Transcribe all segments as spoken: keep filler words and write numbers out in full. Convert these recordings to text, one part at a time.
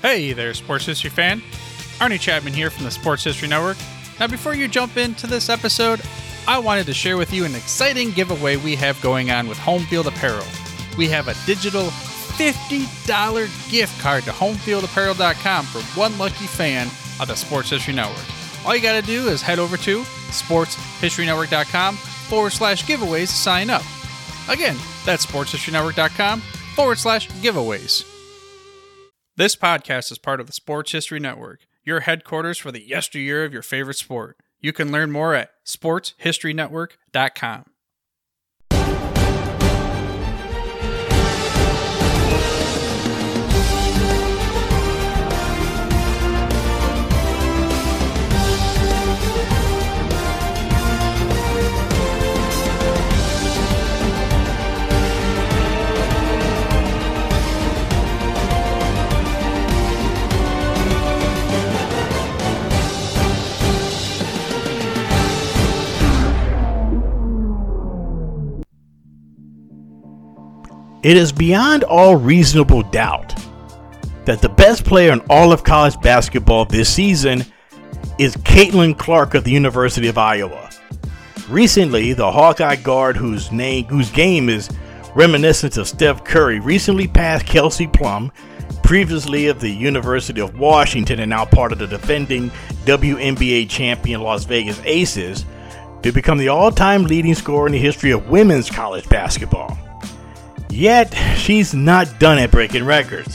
Hey there, Sports History fan. Arnie Chapman here from the Sports History Network. Now, before you jump into this episode, I wanted to share with you an exciting giveaway we have going on with Home Field Apparel. We have a digital fifty dollars gift card to home field apparel dot com for one lucky fan of the Sports History Network. All you got to do is head over to sports history network dot com forward slash giveaways to sign up. Again, that's sports history network dot com forward slash giveaways. This podcast is part of the Sports History Network, your headquarters for the yesteryear of your favorite sport. You can learn more at sports history network dot com. It is beyond all reasonable doubt that the best player in all of college basketball this season is Caitlin Clark of the University of Iowa. Recently, the Hawkeye guard whose name, whose game is reminiscent of Steph Curry, recently passed Kelsey Plum, previously of the University of Washington and now part of the defending W N B A champion Las Vegas Aces, to become the all-time leading scorer in the history of women's college basketball. Yet, she's not done at breaking records.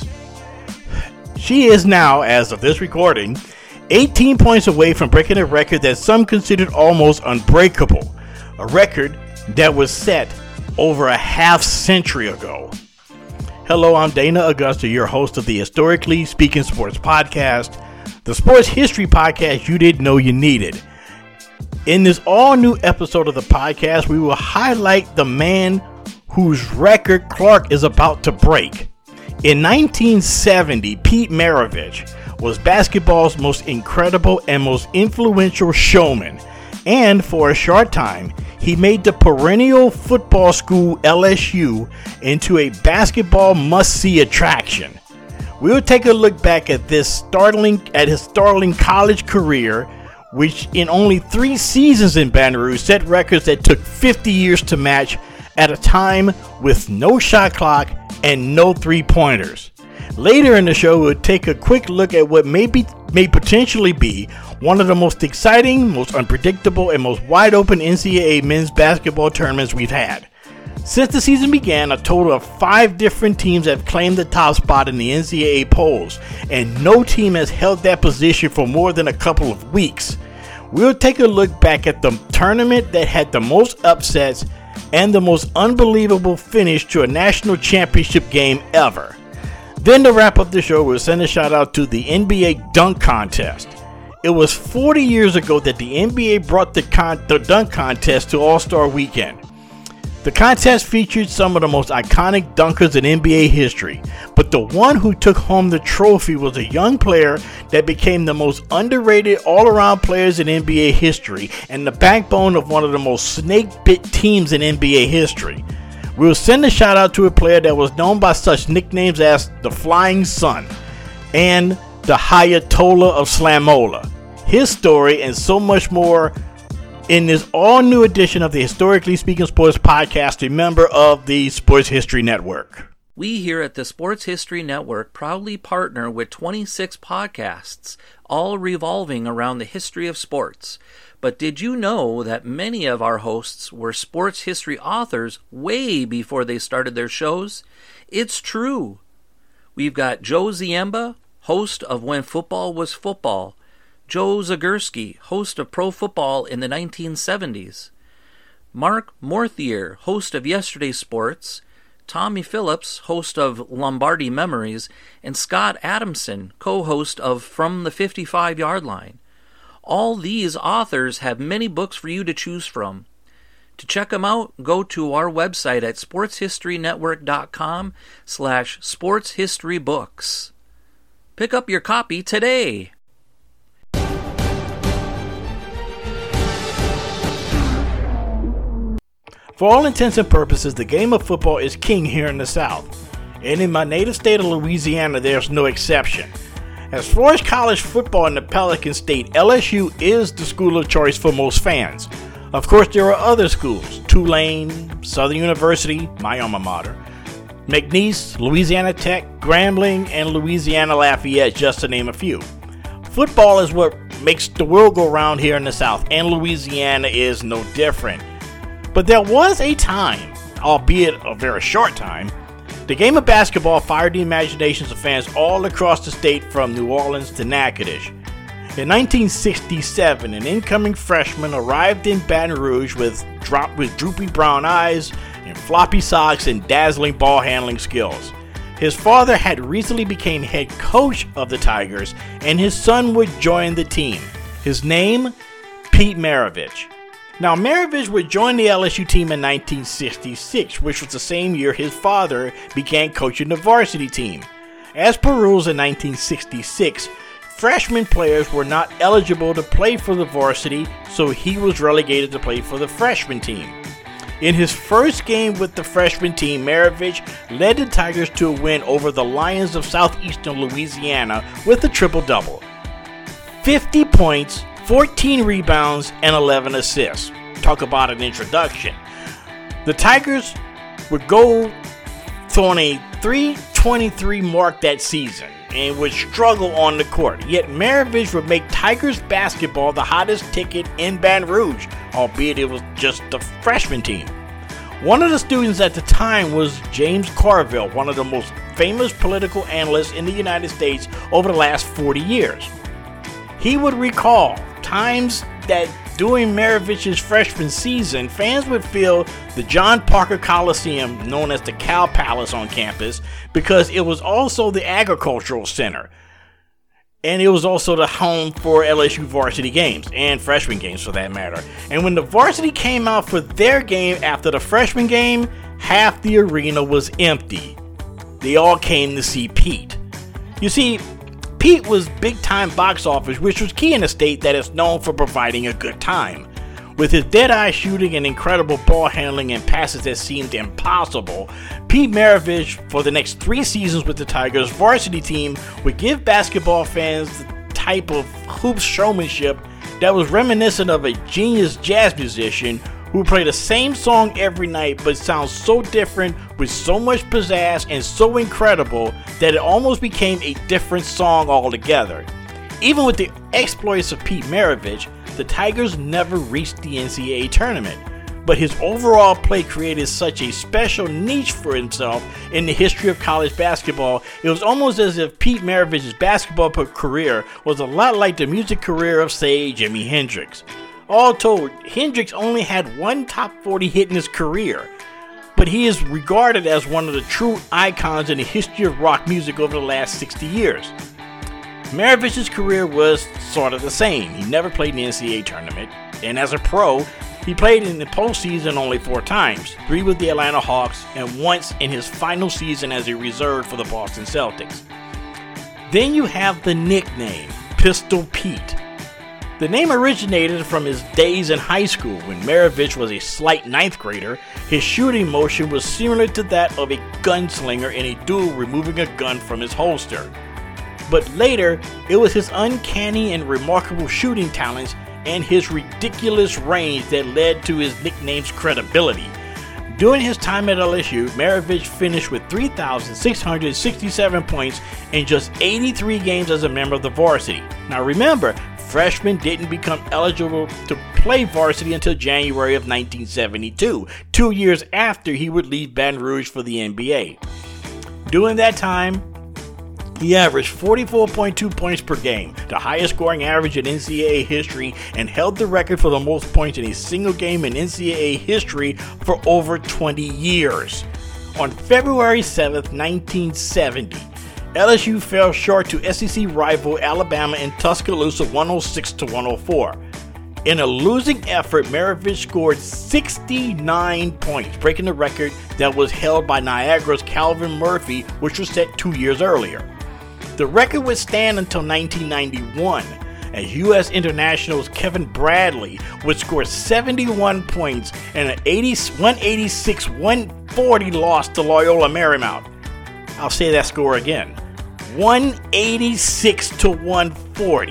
She is now, as of this recording, eighteen points away from breaking a record that some considered almost unbreakable. A record that was set over a half century ago. Hello, I'm Dana Augusta, your host of the Historically Speaking Sports Podcast, the sports history podcast you didn't know you needed. In this all-new episode of the podcast, we will highlight the man whose record Clark is about to break. In nineteen seventy, Pete Maravich was basketball's most incredible and most influential showman, and for a short time, he made the perennial football school L S U into a basketball must-see attraction. We'll take a look back at this startling at his startling college career, which in only three seasons in Baton Rouge set records that took fifty years to match, at a time with no shot clock and no three-pointers. Later in the show, we'll take a quick look at what may, be, may potentially be one of the most exciting, most unpredictable, and most wide-open N C double A men's basketball tournaments we've had. Since the season began, a total of five different teams have claimed the top spot in the N C double A polls, and no team has held that position for more than a couple of weeks. We'll take a look back at the tournament that had the most upsets and the most unbelievable finish to a national championship game ever. Then to wrap up the show, we'll send a shout out to the N B A dunk contest. It was forty years ago that the N B A brought the, con- the dunk contest to All-Star Weekend. The contest featured some of the most iconic dunkers in N B A history, but the one who took home the trophy was a young player that became the most underrated all-around players in N B A history and the backbone of one of the most snake-bit teams in N B A history. We'll send a shout out to a player that was known by such nicknames as the Flying Sun and the Hayatola of Slamola. His story and so much more in this all-new edition of the Historically Speaking Sports Podcast, a member of the Sports History Network. We here at the Sports History Network proudly partner with twenty-six podcasts, all revolving around the history of sports. But did you know that many of our hosts were sports history authors way before they started their shows? It's true. We've got Joe Ziemba, host of When Football Was Football, Joe Zagurski, host of Pro Football in the nineteen seventies, Mark Morthier, host of Yesterday Sports, Tommy Phillips, host of Lombardi Memories, and Scott Adamson, co-host of From the fifty-five Yard Line. All these authors have many books for you to choose from. To check them out, go to our website at sports history network dot com slash sportshistorybooks. Pick up your copy today. For all intents and purposes, the game of football is king here in the South. And in my native state of Louisiana, there's no exception. As far as college football in the Pelican State, L S U is the school of choice for most fans. Of course, there are other schools: Tulane, Southern University, my alma mater, McNeese, Louisiana Tech, Grambling, and Louisiana Lafayette, just to name a few. Football is what makes the world go round here in the South, and Louisiana is no different. But there was a time, albeit a very short time, the game of basketball fired the imaginations of fans all across the state from New Orleans to Natchitoches. In nineteen sixty-seven, an incoming freshman arrived in Baton Rouge with, drop, with droopy brown eyes and floppy socks and dazzling ball handling skills. His father had recently become head coach of the Tigers, and his son would join the team. His name, Pete Maravich. Now, Maravich would join the L S U team in nineteen sixty-six, which was the same year his father began coaching the varsity team. As per rules in nineteen sixty-six, freshman players were not eligible to play for the varsity, so he was relegated to play for the freshman team. In his first game with the freshman team, Maravich led the Tigers to a win over the Lions of Southeastern Louisiana with a triple-double. fifty points, fourteen rebounds, and eleven assists. Talk about an introduction. The Tigers would go on a three twenty-three mark that season and would struggle on the court. Yet Maravich would make Tigers basketball the hottest ticket in Baton Rouge, albeit it was just the freshman team. One of the students at the time was James Carville, one of the most famous political analysts in the United States over the last forty years. He would recall times that during Maravich's freshman season, fans would fill the John Parker Coliseum, known as the Cow Palace on campus, because it was also the agricultural center. And it was also the home for L S U varsity games, and freshman games for that matter. And when the varsity came out for their game after the freshman game, half the arena was empty. They all came to see Pete. You see, Pete was big-time box office, which was key in a state that is known for providing a good time. With his dead-eye shooting and incredible ball handling and passes that seemed impossible, Pete Maravich, for the next three seasons with the Tigers varsity team, would give basketball fans the type of hoop showmanship that was reminiscent of a genius jazz musician who played the same song every night but sounds so different with so much pizzazz and so incredible that it almost became a different song altogether. Even with the exploits of Pete Maravich, the Tigers never reached the N C double A tournament, but his overall play created such a special niche for himself in the history of college basketball. It was almost as if Pete Maravich's basketball career was a lot like the music career of, say, Jimi Hendrix. All told, Hendrix only had one top forty hit in his career, but he is regarded as one of the true icons in the history of rock music over the last sixty years. Maravich's career was sort of the same. He never played in the N C double A tournament, and as a pro, he played in the postseason only four times, three with the Atlanta Hawks and once in his final season as a reserve for the Boston Celtics. Then you have the nickname, Pistol Pete. The name originated from his days in high school when Maravich was a slight ninth grader. His shooting motion was similar to that of a gunslinger in a duel removing a gun from his holster. But later, it was his uncanny and remarkable shooting talents and his ridiculous range that led to his nickname's credibility. During his time at L S U, Maravich finished with three thousand six hundred sixty-seven points in just eighty-three games as a member of the varsity. Now remember, freshmen didn't become eligible to play varsity until January of nineteen seventy-two, two years after he would leave Baton Rouge for the N B A. During that time, he averaged forty-four point two points per game, the highest scoring average in N C double A history, and held the record for the most points in a single game in N C double A history for over twenty years. On February seventh, nineteen seventy, L S U fell short to S E C rival Alabama in Tuscaloosa one oh six to one oh four. In a losing effort, Maravich scored sixty-nine points, breaking the record that was held by Niagara's Calvin Murphy, which was set two years earlier. The record would stand until nineteen ninety-one, as U S International's Kevin Bradley would score seventy-one points in an one eighty-six to one forty loss to Loyola Marymount. I'll say that score again. one eighty-six to one forty.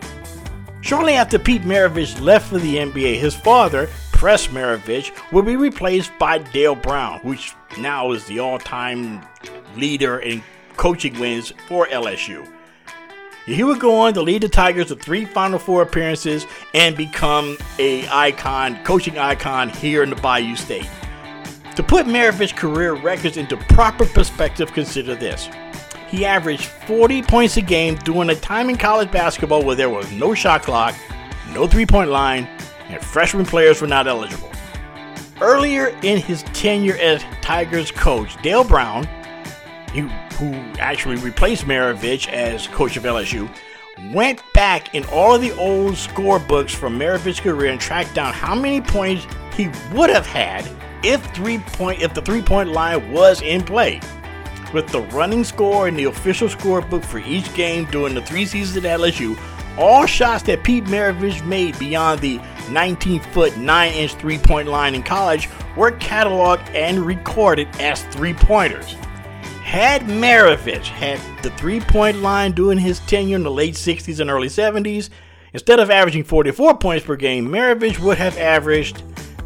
Shortly after Pete Maravich left for the N B A, his father, Press Maravich, will be replaced by Dale Brown, which now is the all-time leader in coaching wins for L S U. He would go on to lead the Tigers to three Final Four appearances and become a icon, coaching icon here in the Bayou State. To put Maravich's career records into proper perspective, consider this. He averaged forty points a game during a time in college basketball where there was no shot clock, no three-point line, and freshman players were not eligible. Earlier in his tenure as Tigers coach, Dale Brown, he, who actually replaced Maravich as coach of L S U, went back in all of the old scorebooks from Maravich's career and tracked down how many points he would have had if three point if the three-point line was in play. With the running score in the official scorebook for each game during the three seasons at L S U, all shots that Pete Maravich made beyond the nineteen-foot, nine-inch three-point line in college were cataloged and recorded as three-pointers. Had Maravich had the three-point line during his tenure in the late sixties and early seventies, instead of averaging forty-four points per game, Maravich would have averaged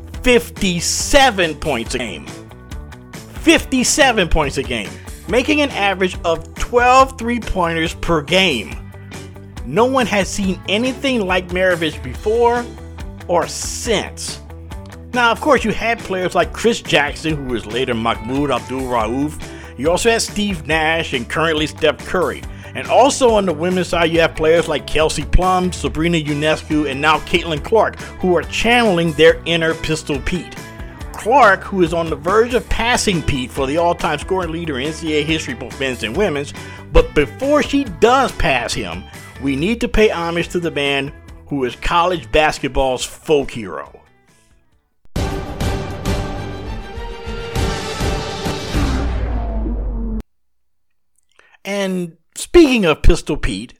fifty-seven points a game. fifty-seven points a game, making an average of twelve three-pointers per game. No one has seen anything like Maravich before or since. Now, of course, you had players like Chris Jackson, who was later Mahmoud Abdul-Rauf. You also had Steve Nash and currently Steph Curry. And also on the women's side, you have players like Kelsey Plum, Sabrina Ionescu, and now Caitlin Clark, who are channeling their inner Pistol Pete. Clark, who is on the verge of passing Pete for the all-time scoring leader in N C double A history, both men's and women's. But before she does pass him, we need to pay homage to the man who is college basketball's folk hero. And speaking of Pistol Pete,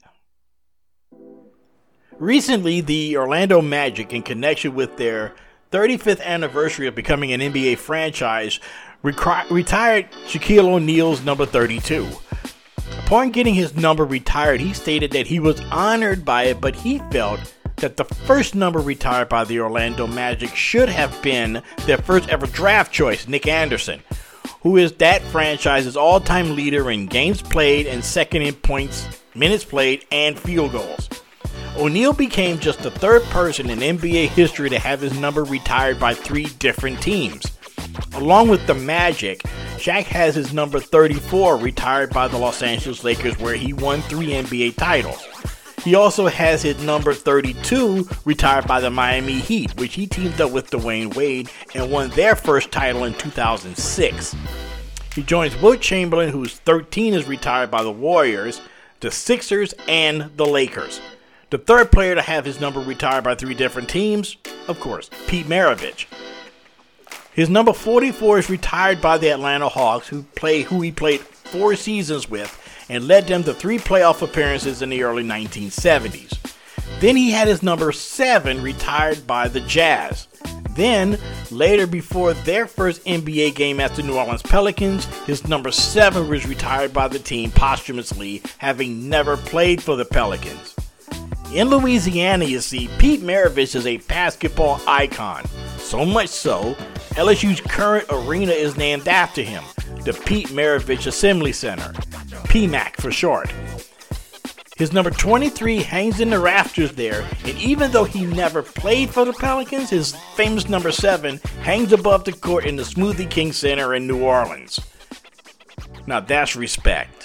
recently the Orlando Magic, in connection with their thirty-fifth anniversary of becoming an N B A franchise, rec- retired Shaquille O'Neal's number thirty-two. Upon getting his number retired, he stated that he was honored by it, but he felt that the first number retired by the Orlando Magic should have been their first ever draft choice, Nick Anderson, who is that franchise's all-time leader in games played and second in points, minutes played, and field goals. O'Neal became just the third person in N B A history to have his number retired by three different teams. Along with the Magic, Shaq has his number thirty-four retired by the Los Angeles Lakers, where he won three N B A titles. He also has his number thirty-two retired by the Miami Heat, which he teamed up with Dwayne Wade and won their first title in two thousand six. He joins Wilt Chamberlain, whose thirteen is retired by the Warriors, the Sixers, and the Lakers. The third player to have his number retired by three different teams, of course, Pete Maravich. His number forty-four is retired by the Atlanta Hawks, who play who he played four seasons with and led them to three playoff appearances in the early nineteen seventies. Then he had his number seven retired by the Jazz. Then, later before their first N B A game at the New Orleans Pelicans, his number seven was retired by the team posthumously, having never played for the Pelicans. In Louisiana, you see, Pete Maravich is a basketball icon. So much so, L S U's current arena is named after him, the Pete Maravich Assembly Center, P M A C for short. His number twenty-three hangs in the rafters there, and even though he never played for the Pelicans, his famous number seven hangs above the court in the Smoothie King Center in New Orleans. Now that's respect.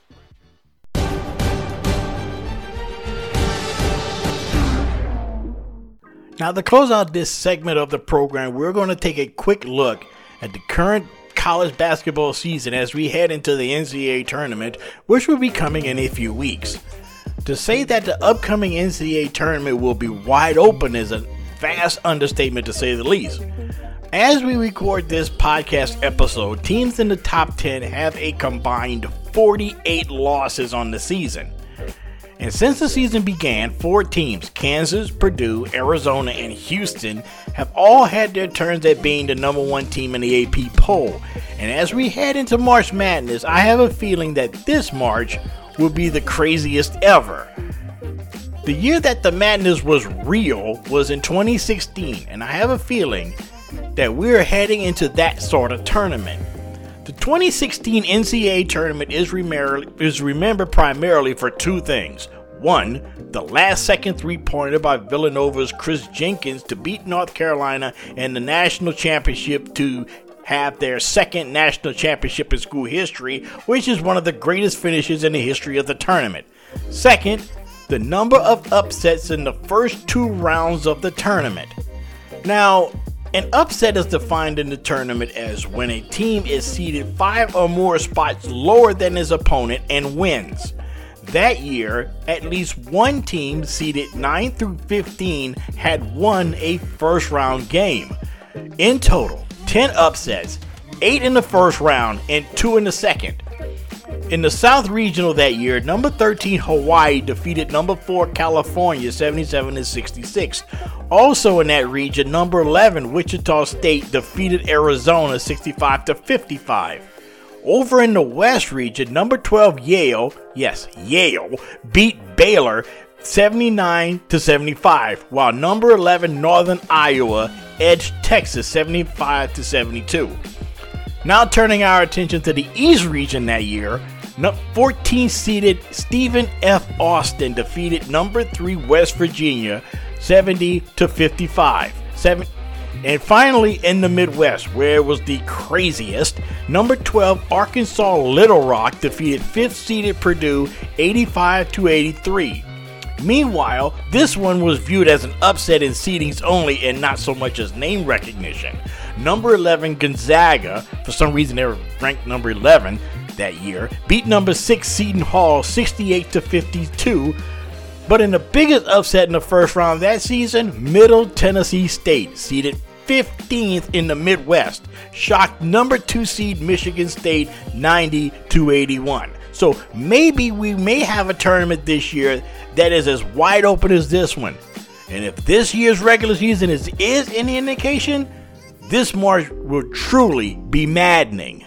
Now, to close out this segment of the program, we're going to take a quick look at the current college basketball season as we head into the N C double A tournament, which will be coming in a few weeks. To say that the upcoming N C double A tournament will be wide open is a vast understatement, to say the least. As we record this podcast episode, teams in the top ten have a combined forty-eight losses on the season. And since the season began, four teams, Kansas, Purdue, Arizona, and Houston, have all had their turns at being the number one team in the A P poll. And as we head into March Madness, I have a feeling that this March will be the craziest ever. The year that the madness was real was in twenty sixteen, and I have a feeling that we're heading into that sort of tournament. The twenty sixteen N C double A tournament is, remember, is remembered primarily for two things. One, the last second three-pointer by Villanova's Chris Jenkins to beat North Carolina in the national championship to have their second national championship in school history, which is one of the greatest finishes in the history of the tournament. Second, the number of upsets in the first two rounds of the tournament. Now, an upset is defined in the tournament as when a team is seeded five or more spots lower than his opponent and wins. That year, at least one team seeded nine through fifteen had won a first round game. In total, ten upsets, eight in the first round and two in the second. In the South Regional that year, number thirteen Hawaii defeated number four California seventy-seven to sixty-six. Also in that region, number eleven Wichita State defeated Arizona sixty-five to fifty-five. Over in the West region, number twelve Yale, yes, Yale, beat Baylor seventy-nine to seventy-five, while number eleven Northern Iowa edged Texas seventy-five to seventy-two. Now turning our attention to the East region that year, fourteen seeded Stephen F. Austin defeated number three West Virginia seventy to fifty-five. Seven, and finally in the Midwest, where it was the craziest, number twelve Arkansas Little Rock defeated fifth seeded Purdue eighty-five to eighty-three. Meanwhile, this one was viewed as an upset in seedings only and not so much as name recognition. Number eleven Gonzaga, for some reason they were ranked number eleven that year, beat number six Seton Hall sixty-eight to fifty-two. But in the biggest upset in the first round of that season, Middle Tennessee State, seeded fifteenth in the Midwest, shocked number two seed Michigan State ninety to eighty-one. So maybe we may have a tournament this year that is as wide open as this one. And if this year's regular season is, is any indication, this March will truly be maddening.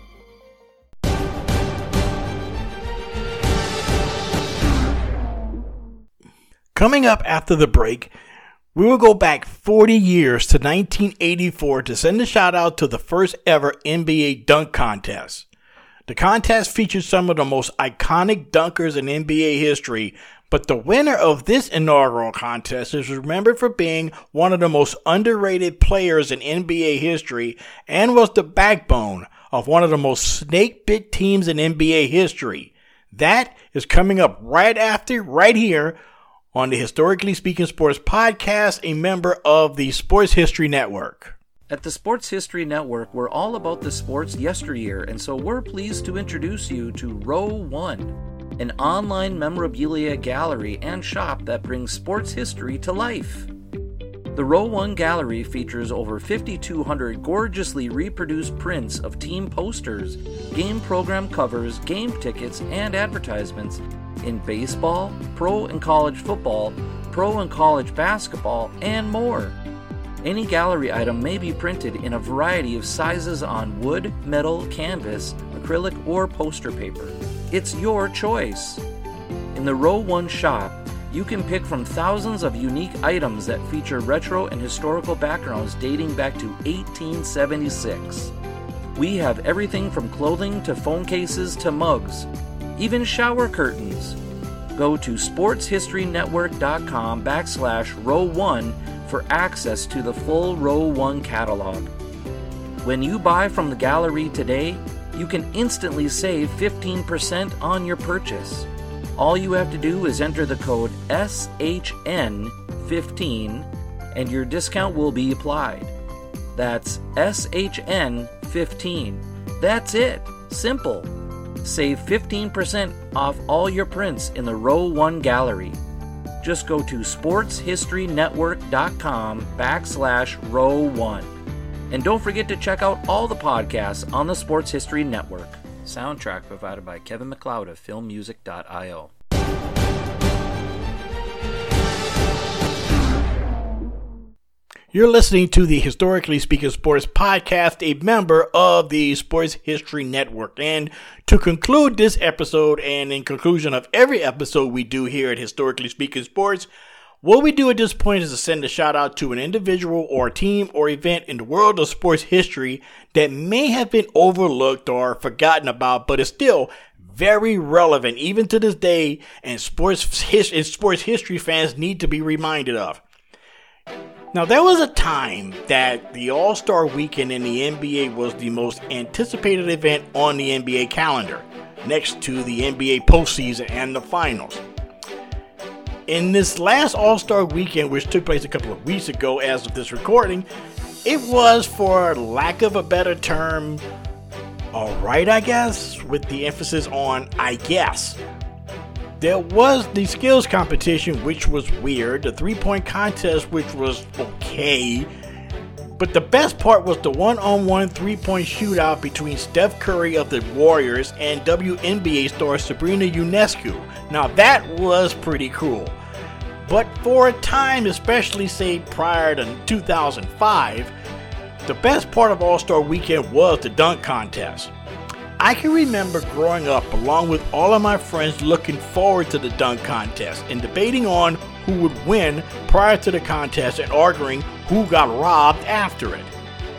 Coming up after the break, we will go back forty years to nineteen eighty-four to send a shout out to the first ever N B A dunk contest. The contest featured some of the most iconic dunkers in N B A history, but the winner of this inaugural contest is remembered for being one of the most underrated players in N B A history and was the backbone of one of the most snake-bit teams in N B A history. That is coming up right after, right here, on the Historically Speaking Sports Podcast, a member of the Sports History Network. At the Sports History Network, we're all about the sports yesteryear, and so we're pleased to introduce you to Row One, an online memorabilia gallery and shop that brings sports history to life. The Row One Gallery features over fifty-two hundred gorgeously reproduced prints of team posters, game program covers, game tickets, and advertisements in baseball, pro and college football, pro and college basketball, and more. Any gallery item may be printed in a variety of sizes on wood, metal, canvas, acrylic, or poster paper. It's your choice. In the Row One shop, you can pick from thousands of unique items that feature retro and historical backgrounds dating back to eighteen seventy-six. We have everything from clothing to phone cases to mugs, even shower curtains. Go to sportshistorynetwork.com backslash row one for access to the full Row One catalog. When you buy from the gallery today, you can instantly save fifteen percent on your purchase. All you have to do is enter the code S H N fifteen and your discount will be applied. That's S H N fifteen. That's it. Simple. Save fifteen percent off all your prints in the Row One gallery. Just go to sportshistorynetwork.com backslash row one. And don't forget to check out all the podcasts on the Sports History Network. Soundtrack provided by Kevin MacLeod of film music dot io. You're listening to the Historically Speaking Sports Podcast, a member of the Sports History Network. And to conclude this episode, and in conclusion of every episode we do here at Historically Speaking Sports, what we do at this point is to send a shout out to an individual or team or event in the world of sports history that may have been overlooked or forgotten about, but is still very relevant even to this day, and sports his- and sports history fans need to be reminded of. Now, there was a time that the All-Star Weekend in the N B A was the most anticipated event on the N B A calendar, next to the N B A postseason and the finals. In this last All-Star Weekend, which took place a couple of weeks ago as of this recording, it was, for lack of a better term, alright, I guess, with the emphasis on I guess. There was the skills competition, which was weird, the three-point contest, which was okay, but the best part was the one-on-one three-point shootout between Steph Curry of the Warriors and W N B A star Sabrina Ionescu. Now that was pretty cool, but for a time, especially say prior to two thousand five, the best part of All-Star Weekend was the dunk contest. I can remember growing up along with all of my friends looking forward to the dunk contest and debating on who would win prior to the contest and arguing who got robbed after it.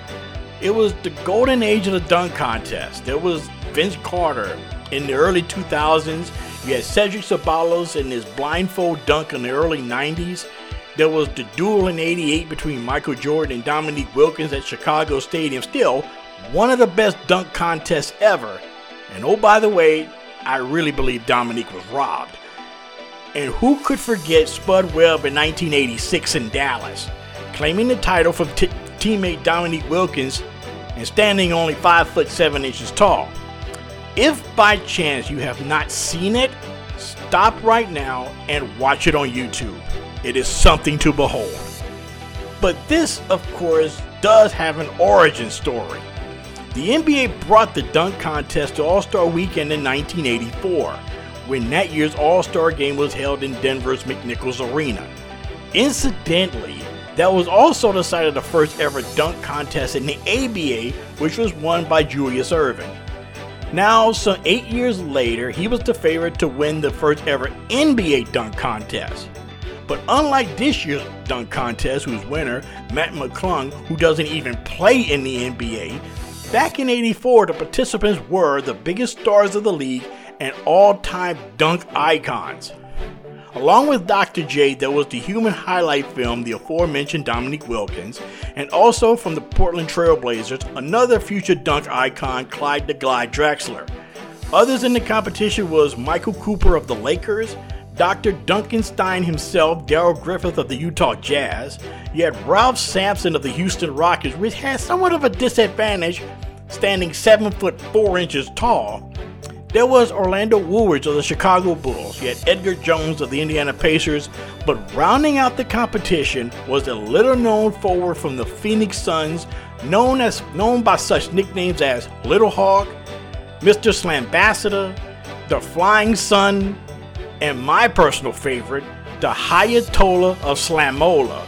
It was the golden age of the dunk contest. There was Vince Carter in the early two thousands. You had Cedric Ceballos in his blindfold dunk in the early nineties. There was the duel in eighty-eight between Michael Jordan and Dominique Wilkins at Chicago Stadium. Still, one of the best dunk contests ever. And oh, by the way, I really believe Dominique was robbed. And who could forget Spud Webb in nineteen eighty-six in Dallas, claiming the title from t- teammate Dominique Wilkins and standing only five foot seven inches tall. If by chance you have not seen it, stop right now and watch it on YouTube. It is something to behold. But this, of course, does have an origin story. The N B A brought the dunk contest to All-Star Weekend in nineteen eighty-four, when that year's All-Star Game was held in Denver's McNichols Arena. Incidentally, that was also the site of the first ever dunk contest in the A B A, which was won by Julius Erving. Now, some eight years later, he was the favorite to win the first ever N B A dunk contest. But unlike this year's dunk contest, whose winner, Matt McClung, who doesn't even play in the N B A, back in eighty-four, the participants were the biggest stars of the league and all-time dunk icons. Along with Doctor J, there was the human highlight film, the aforementioned Dominique Wilkins, and also from the Portland Trail Blazers, another future dunk icon, Clyde the Glide Drexler. Others in the competition was Michael Cooper of the Lakers, Doctor Duncanstein himself, Darrell Griffith of the Utah Jazz. You had Ralph Sampson of the Houston Rockets, which had somewhat of a disadvantage, standing seven foot four inches tall. There was Orlando Woolridge of the Chicago Bulls. You had Edgar Jones of the Indiana Pacers. But rounding out the competition was a little-known forward from the Phoenix Suns, known as known by such nicknames as Little Hawk, Mister Slambassador, the Flying Sun, and my personal favorite, the Hayatola of Slamola,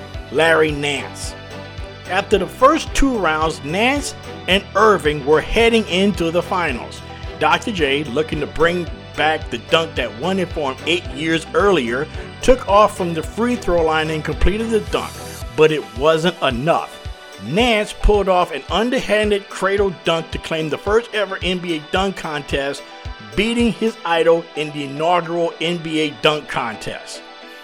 Larry Nance. After the first two rounds, Nance and Erving were heading into the finals. Doctor J, looking to bring back the dunk that won it for him eight years earlier, took off from the free throw line and completed the dunk, but it wasn't enough. Nance pulled off an underhanded cradle dunk to claim the first ever N B A dunk contest, beating his idol in the inaugural N B A dunk contest.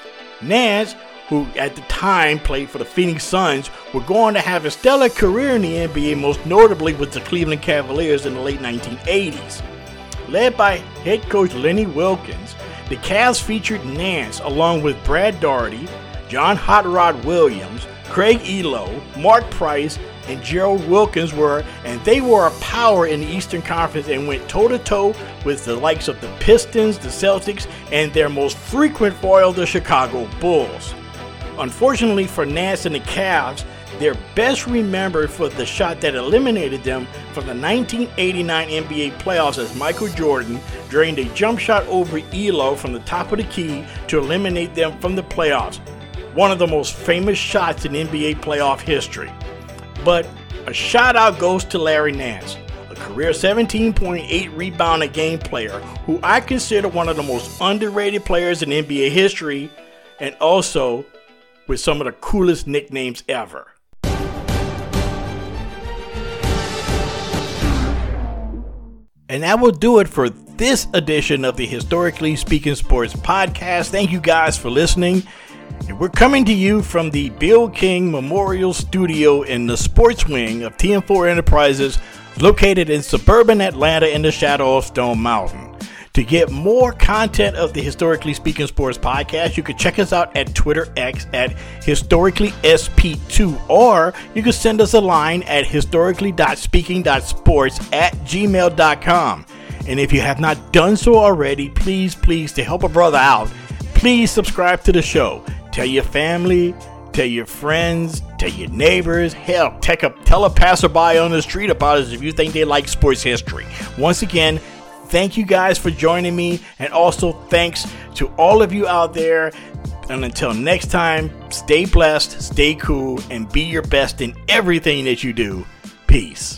Nance, who at the time played for the Phoenix Suns, were going to have a stellar career in the N B A, most notably with the Cleveland Cavaliers in the late nineteen eighties. Led by head coach Lenny Wilkins, the Cavs featured Nance along with Brad Daugherty, John Hot Rod Williams, Craig Elo, Mark Price, and Gerald Wilkins were, and they were a power in the Eastern Conference and went toe-to-toe with the likes of the Pistons, the Celtics, and their most frequent foil, the Chicago Bulls. Unfortunately for Nance and the Cavs, they're best remembered for the shot that eliminated them from the nineteen eighty-nine N B A playoffs as Michael Jordan drained a jump shot over Elo from the top of the key to eliminate them from the playoffs. one of the most famous shots in N B A playoff history. But a shout out goes to Larry Nance, a career seventeen point eight rebound a game player who I consider one of the most underrated players in N B A history, and also with some of the coolest nicknames ever. And that will do it for this edition of the Historically Speaking Sports Podcast. Thank you guys for listening. And we're coming to you from the Bill King Memorial Studio in the sports wing of T M four Enterprises, located in suburban Atlanta in the shadow of Stone Mountain. To get more content of the Historically Speaking Sports Podcast, you can check us out at Twitter X at historically S P two, or you can send us a line at historically dot speaking dot sports at gmail dot com. And if you have not done so already, please, please, to help a brother out, please subscribe to the show. Tell your family, tell your friends, tell your neighbors, hell, tell a, tell a passerby on the street about us if you think they like sports history. Once again, thank you guys for joining me, and also thanks to all of you out there. And until next time, stay blessed, stay cool, and be your best in everything that you do. Peace.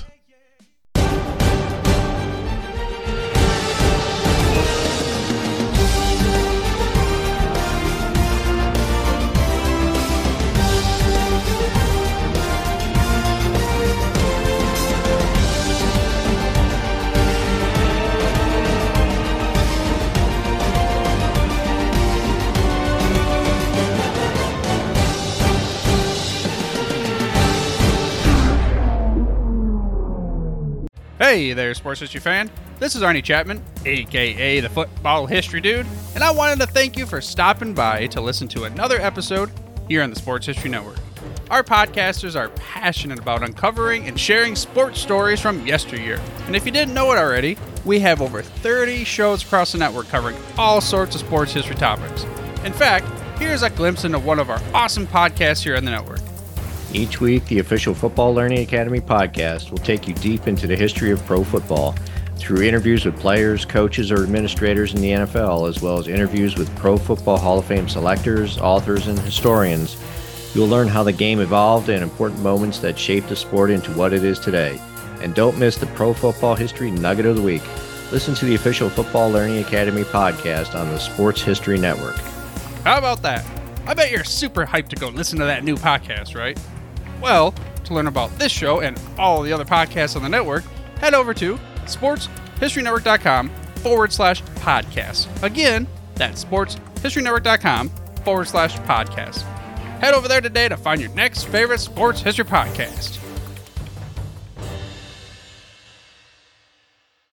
Hey there, sports history fan. This is Arnie Chapman, aka the Football History Dude, and I wanted to thank you for stopping by to listen to another episode here on the Sports History Network. Our podcasters are passionate about uncovering and sharing sports stories from yesteryear. And if you didn't know it already, we have over thirty shows across the network covering all sorts of sports history topics. In fact, here's a glimpse into one of our awesome podcasts here on the network. Each week, the official Football Learning Academy podcast will take you deep into the history of pro football through interviews with players, coaches, or administrators in the N F L, as well as interviews with Pro Football Hall of Fame selectors, authors, and historians. You'll learn how the game evolved and important moments that shaped the sport into what it is today. And don't miss the Pro Football History Nugget of the Week. Listen to the official Football Learning Academy podcast on the Sports History Network. How about that? I bet you're super hyped to go listen to that new podcast, right? Well, to learn about this show and all the other podcasts on the network, head over to sportshistorynetwork.com forward slash podcast. Again, that's sportshistorynetwork.com forward slash podcast. Head over there today to find your next favorite sports history podcast.